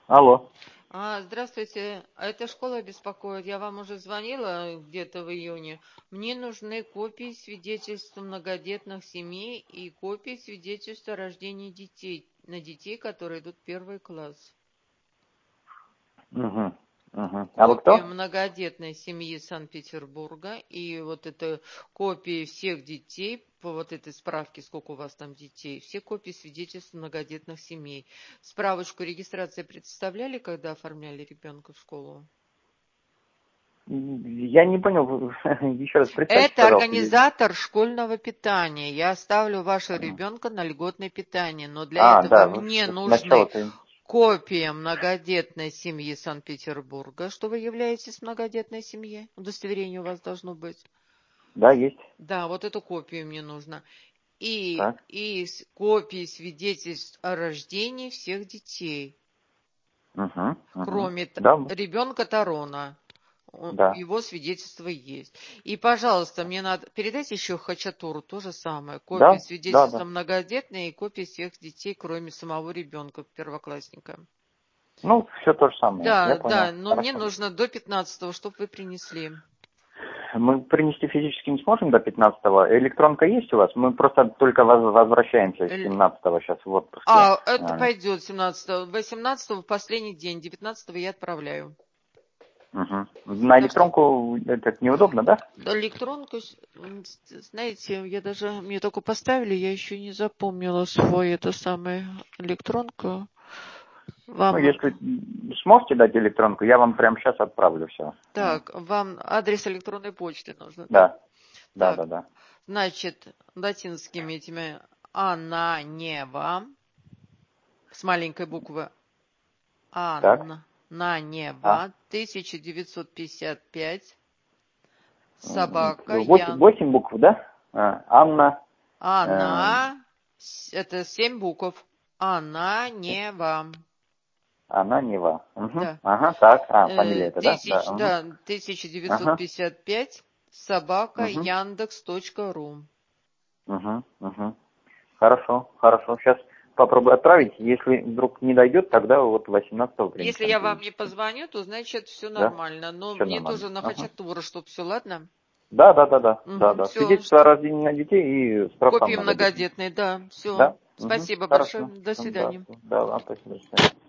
Алло. Здравствуйте, эта школа беспокоит. Я вам уже звонила где-то в июне. Мне нужны копии свидетельств многодетных семей и копии свидетельств о рождении детей, на детей, которые идут в первый класс. Угу. Угу. А вы Копии кто? многодетной семьи Санкт-Петербурга и вот это копии всех детей, по вот этой справке, сколько у вас там детей, все копии свидетельств многодетных семей. Справочку регистрации представляли, когда оформляли ребенка в школу? Я не понял. Еще раз представьте, Это пожалуйста. организатор школьного питания. Я ставлю вашего ребенка на льготное питание, но для этого Да, мне нужны сначала-то... копия многодетной семьи Санкт-Петербурга, что вы являетесь многодетной семьей. Удостоверение у вас должно быть. Да, есть. Да, вот эту копию мне нужно. Так. И копии свидетельств о рождении всех детей, Угу. Угу. кроме Да, ребенка Тарона. да. Его свидетельство есть. И, пожалуйста, мне надо передать еще Хачатуру, то же самое. Копии Да, да, свидетельства да. многодетные и копии всех детей, кроме самого ребенка, первоклассника. Ну, все то же самое. Я Да, понял. да, но мне Хорошо. нужно до 15-го, чтобы вы принесли. Мы принести физически не сможем до 15-го. Электронка есть у вас? Мы просто только возвращаемся с Эль- 17-го сейчас в отпуске. Это пойдет 17-го. 18-го в последний день, 19-го я отправляю. Угу. На Так что электронку это неудобно, да? электронку, знаете, мне только поставили, я еще не запомнила свой, это самое, электронку. Ну, Вам, если сможете дать электронку, я вам прямо сейчас отправлю все. вам адрес электронной почты нужно, да? Да, да, Так, да, да. значит, латинскими этими Ананева, с маленькой буквы Так. А, Ананева, 1955, собака, 8 букв, да? Анна. Она, это 7 букв. Ананева. Она Нева. Угу. Да. Ага, так. Фамилия это, да? Да. Угу. Да, Ага. 1955, собака, Угу. яндекс.ру. Угу. Угу. Хорошо, хорошо. Сейчас попробую отправить. Если вдруг не дойдет, тогда вот 18-го Если принесем я вам не физически. позвоню, то значит все Да? нормально. Но Все мне нормально. тоже на Ага. Хачатура, чтобы все, ладно? Да, да, да, да, да, Угу, да. все. Свидетельство о рождении детей и справка о Копии многодетности. многодетные, да. Все. Да? Угу. Спасибо большое. Хорошо. До Да, свидания. да, спасибо. До свидания.